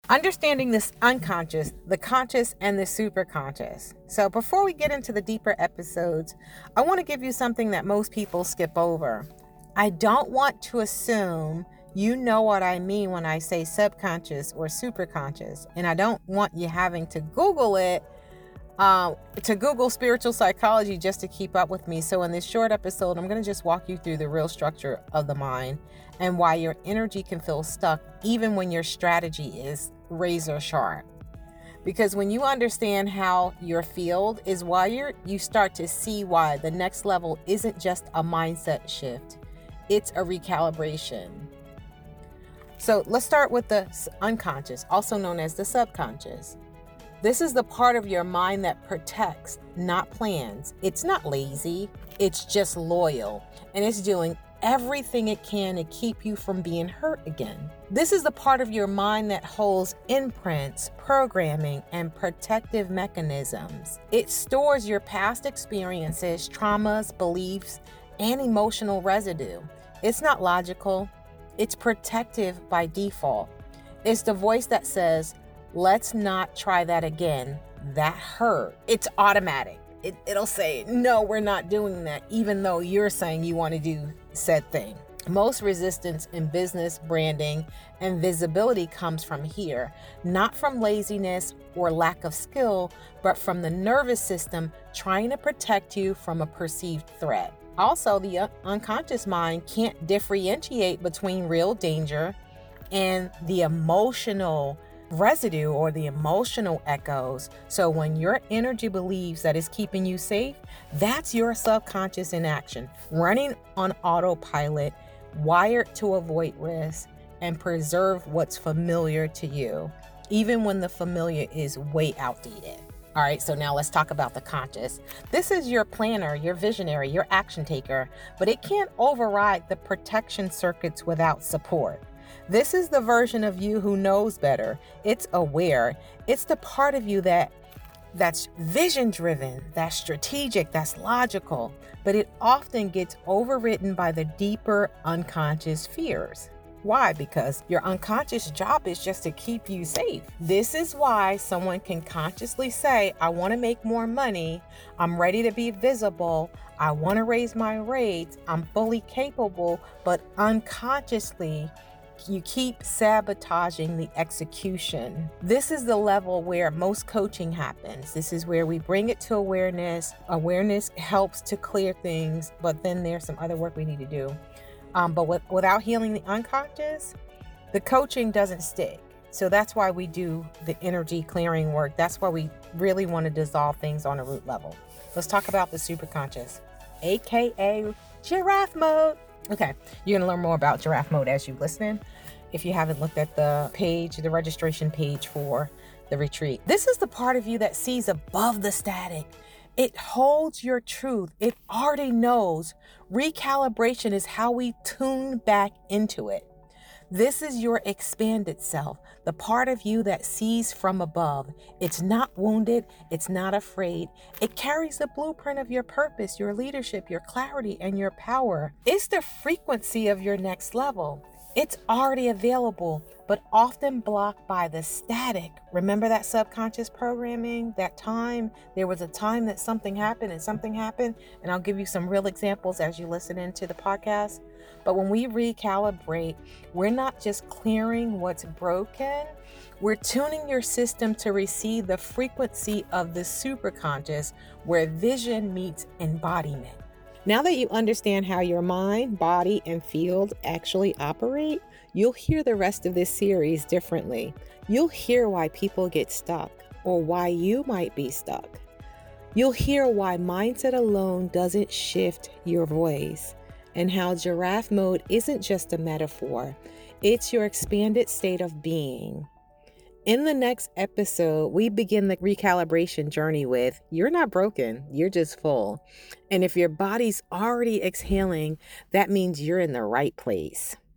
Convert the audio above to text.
Understanding this unconscious, the conscious, and the superconscious. So before we get into the deeper episodes, I want to give you something that most people skip over. I don't want to assume you know what I mean when I say subconscious or superconscious, and I don't want you having to Google it, to Google spiritual psychology just to keep up with me. So in this short episode, I'm going to just walk you through the real structure of the mind and why your energy can feel stuck even when your strategy is razor sharp. Because when you understand how your field is wired, you start to see why the next level isn't just a mindset shift. It's a recalibration. So let's start with the unconscious, also known as the subconscious. This is the part of your mind that protects, not plans. It's not lazy, it's just loyal, and it's doing everything it can to keep you from being hurt again. This is the part of your mind that holds imprints, programming, and protective mechanisms. It stores your past experiences, traumas, beliefs, and emotional residue. It's not logical, it's protective by default. It's the voice that says, let's not try that again. That hurt. It's automatic. It'll say, no, we're not doing that, even though you're saying you want to do said thing. Most resistance in business, branding, and visibility comes from here, not from laziness or lack of skill, but from the nervous system trying to protect you from a perceived threat. Also, the unconscious mind can't differentiate between real danger and the emotional residue or the emotional echoes. So when your energy believes that it's keeping you safe, that's your subconscious in action, running on autopilot, wired to avoid risk and preserve what's familiar to you, even when the familiar is way outdated. All right, so now let's talk about the conscious. This is your planner, your visionary, your action taker, but it can't override the protection circuits without support. This is the version of you who knows better. It's aware. It's the part of you that's vision driven, that's strategic, that's logical, but it often gets overridden by the deeper unconscious fears. Why? Because your unconscious job is just to keep you safe. This is why someone can consciously say, I want to make more money. I'm ready to be visible. I want to raise my rates. I'm fully capable, but unconsciously, you keep sabotaging the execution. This is the level where most coaching happens. This is where we bring it to awareness. Awareness helps to clear things, but then there's some other work we need to do. But without healing the unconscious, the coaching doesn't stick. So that's why we do the energy clearing work. That's why we really want to dissolve things on a root level. Let's talk about the superconscious, aka giraffe mode. Okay, you're going to learn more about giraffe mode as you listen. If you haven't looked at the page, the registration page for the retreat. This is the part of you that sees above the static. It holds your truth. It already knows. Recalibration is how we tune back into it. This is your expanded self, the part of you that sees from above. It's not wounded. It's not afraid. It carries the blueprint of your purpose, your leadership, your clarity, and your power. It's the frequency of your next level. It's already available, but often blocked by the static. Remember that subconscious programming, that time? There was a time that something happened, and I'll give you some real examples as you listen into the podcast. But when we recalibrate, we're not just clearing what's broken, we're tuning your system to receive the frequency of the superconscious where vision meets embodiment. Now that you understand how your mind, body, and field actually operate, you'll hear the rest of this series differently. You'll hear why people get stuck or why you might be stuck. You'll hear why mindset alone doesn't shift your voice and how giraffe mode isn't just a metaphor. It's your expanded state of being. In the next episode, we begin the recalibration journey with, you're not broken, you're just full. And if your body's already exhaling, that means you're in the right place.